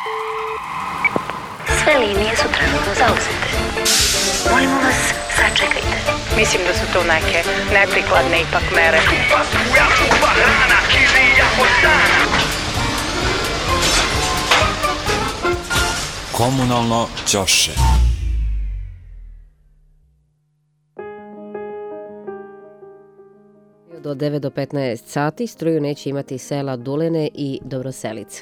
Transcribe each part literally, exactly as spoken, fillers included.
Sve linije su trenutno zauzete. Molimo vas, sačekajte. Mislim da su to neke neprikladne ipak mere. Komunalno ćoše. Od devet do petnaest sati struju neće imati sela Dulene i Dobroselica.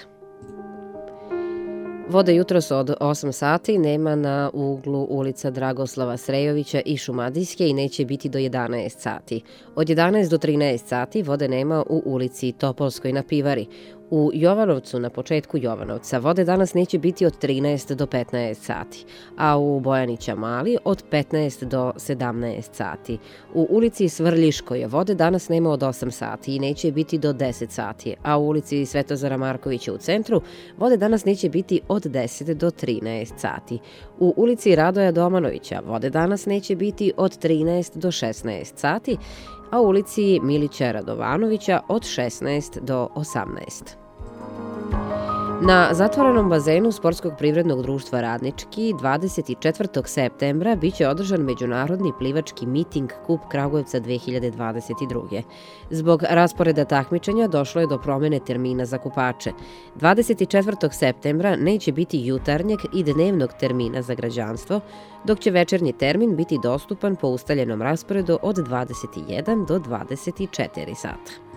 Vode jutros od osam sati nema na uglu ulica Dragoslava Srejovića i Šumadijske i neće biti do jedanaest sati. Od jedanaest do trinaest sati vode nema u ulici Topolskoj na Pivari. U Jovanovcu, na početku Jovanovca, vode danas neće biti od trinaest do petnaest sati, a u Bojanića Mali od petnaest do sedamnaest sati. U ulici Svrljiškoj vode danas nema od osam sati i neće biti do deset sati, a u ulici Svetozara Markovića u centru vode danas neće biti od deset do trinaest sati. U ulici Radoja Domanovića vode danas neće biti od trinaest do šesnaest sati, a u ulici Milića Radovanovića od šesnaest do osamnaest. Na zatvorenom bazenu Sportskog privrednog društva Radnički dvadeset četvrtog septembra biće održan međunarodni plivački miting Kup Kragujevca dve hiljade dvadeset druge. Zbog rasporeda takmičenja došlo je do promene termina za kupače. dvadeset četvrtog septembra neće biti jutarnjeg i dnevnog termina za građanstvo, dok će večernji termin biti dostupan po ustaljenom rasporedu od dvadeset jedan do dvadeset četiri sata.